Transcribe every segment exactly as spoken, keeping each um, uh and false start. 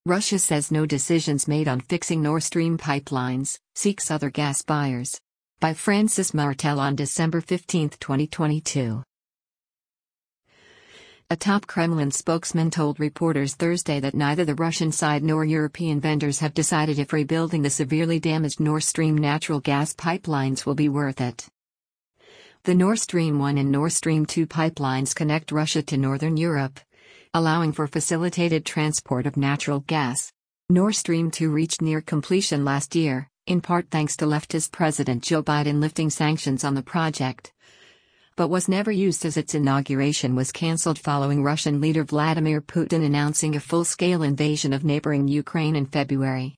Russia says no decisions made on fixing Nord Stream pipelines, seeks other gas buyers. By Francis Martel on December fifteenth, twenty twenty-two. A top Kremlin spokesman told reporters Thursday that neither the Russian side nor European vendors have decided if rebuilding the severely damaged Nord Stream natural gas pipelines will be worth it. The Nord Stream one and Nord Stream two pipelines connect Russia to northern Europe, allowing for facilitated transport of natural gas. Nord Stream two reached near completion last year, in part thanks to leftist President Joe Biden lifting sanctions on the project, but was never used as its inauguration was cancelled following Russian leader Vladimir Putin announcing a full-scale invasion of neighboring Ukraine in February.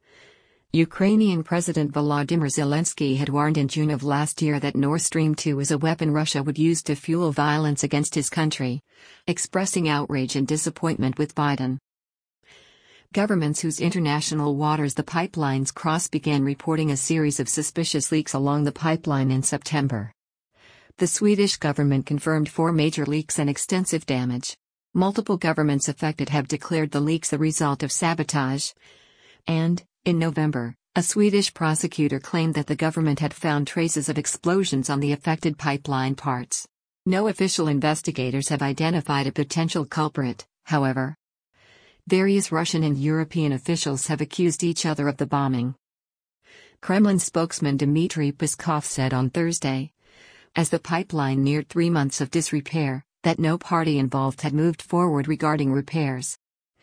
Ukrainian President Volodymyr Zelensky had warned in June of last year that Nord Stream two is a weapon Russia would use to fuel violence against his country, expressing outrage and disappointment with Biden. Governments whose international waters the pipelines cross began reporting a series of suspicious leaks along the pipeline in September. The Swedish government confirmed four major leaks and extensive damage. Multiple governments affected have declared the leaks a result of sabotage. And, in November, a Swedish prosecutor claimed that the government had found traces of explosions on the affected pipeline parts. No official investigators have identified a potential culprit, however. Various Russian and European officials have accused each other of the bombing. Kremlin spokesman Dmitry Peskov said on Thursday, as the pipeline neared three months of disrepair, that no party involved had moved forward regarding repairs.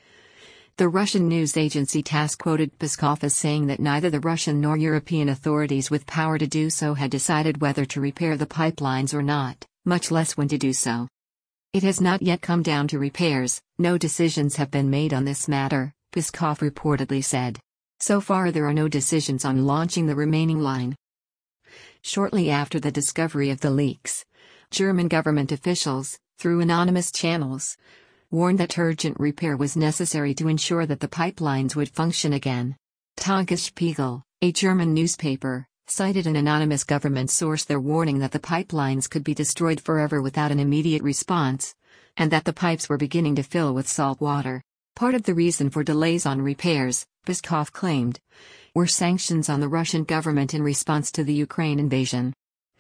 The Russian news agency TASS quoted Peskov as saying that neither the Russian nor European authorities with power to do so had decided whether to repair the pipelines or not, much less when to do so. It has not yet come down to repairs, no decisions have been made on this matter, Peskov reportedly said. So far there are no decisions on launching the remaining line. Shortly after the discovery of the leaks, German government officials, through anonymous channels, warned that urgent repair was necessary to ensure that the pipelines would function again. Tagesspiegel, a German newspaper, cited an anonymous government source there warning that the pipelines could be destroyed forever without an immediate response, and that the pipes were beginning to fill with salt water. Part of the reason for delays on repairs, Peskov claimed, were sanctions on the Russian government in response to the Ukraine invasion.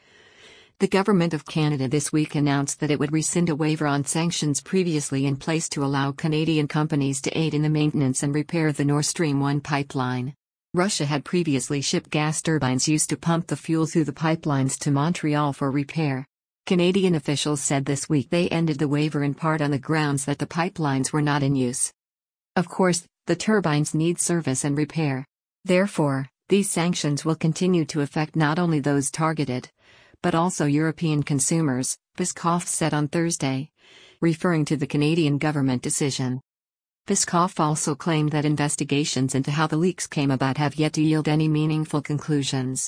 The government of Canada this week announced that it would rescind a waiver on sanctions previously in place to allow Canadian companies to aid in the maintenance and repair of the Nord Stream one pipeline. Russia had previously shipped gas turbines used to pump the fuel through the pipelines to Montreal for repair. Canadian officials said this week they ended the waiver in part on the grounds that the pipelines were not in use. Of course, the turbines need service and repair. Therefore, these sanctions will continue to affect not only those targeted, but also European consumers, Peskov said on Thursday, referring to the Canadian government decision. Peskov also claimed that investigations into how the leaks came about have yet to yield any meaningful conclusions.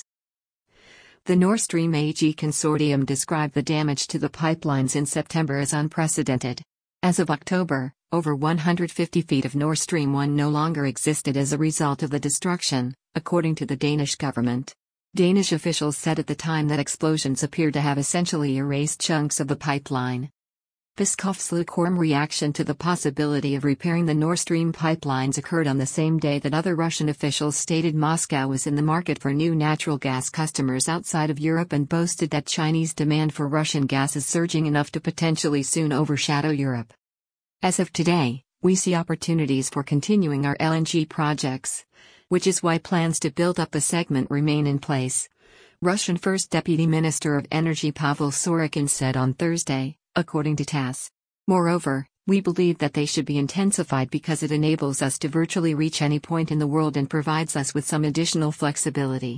The Nord Stream A G consortium described the damage to the pipelines in September as unprecedented. As of October, over one hundred fifty feet of Nord Stream one no longer existed as a result of the destruction, according to the Danish government. Danish officials said at the time that explosions appeared to have essentially erased chunks of the pipeline. Peskov's lukewarm reaction to the possibility of repairing the Nord Stream pipelines occurred on the same day that other Russian officials stated Moscow was in the market for new natural gas customers outside of Europe and boasted that Chinese demand for Russian gas is surging enough to potentially soon overshadow Europe. As of today, we see opportunities for continuing our L N G projects, which is why plans to build up a segment remain in place, Russian First Deputy Minister of Energy Pavel Sorokin said on Thursday, according to TASS. Moreover, we believe that they should be intensified because it enables us to virtually reach any point in the world and provides us with some additional flexibility.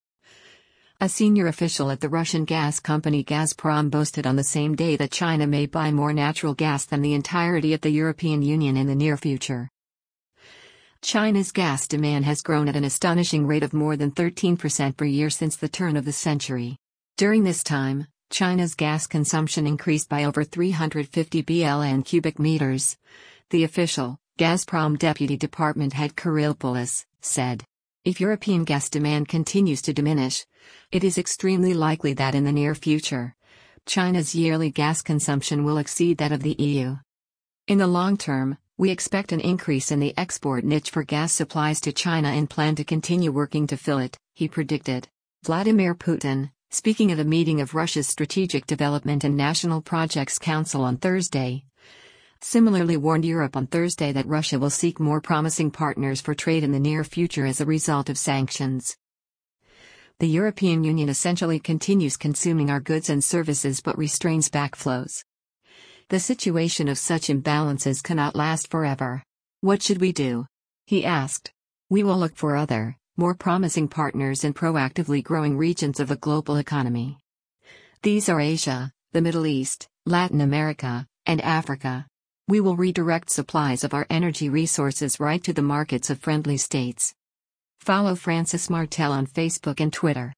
A senior official at the Russian gas company Gazprom boasted on the same day that China may buy more natural gas than the entirety of the European Union in the near future. China's gas demand has grown at an astonishing rate of more than thirteen percent per year since the turn of the century. During this time, China's gas consumption increased by over three hundred fifty billion cubic meters, the official, Gazprom Deputy Department Head Kirill Poulos, said. If European gas demand continues to diminish, it is extremely likely that in the near future, China's yearly gas consumption will exceed that of the E U. In the long term, We expect an increase in the export niche for gas supplies to China and plan to continue working to fill it, he predicted. Vladimir Putin, speaking at a meeting of Russia's Strategic Development and National Projects Council on Thursday, similarly warned Europe on Thursday that Russia will seek more promising partners for trade in the near future as a result of sanctions. The European Union essentially continues consuming our goods and services but restrains backflows. The situation of such imbalances cannot last forever. What should we do? He asked. We will look for other, more promising partners in proactively growing regions of the global economy. These are Asia, the Middle East, Latin America, and Africa. We will redirect supplies of our energy resources right to the markets of friendly states. Follow Francis Martel on Facebook and Twitter.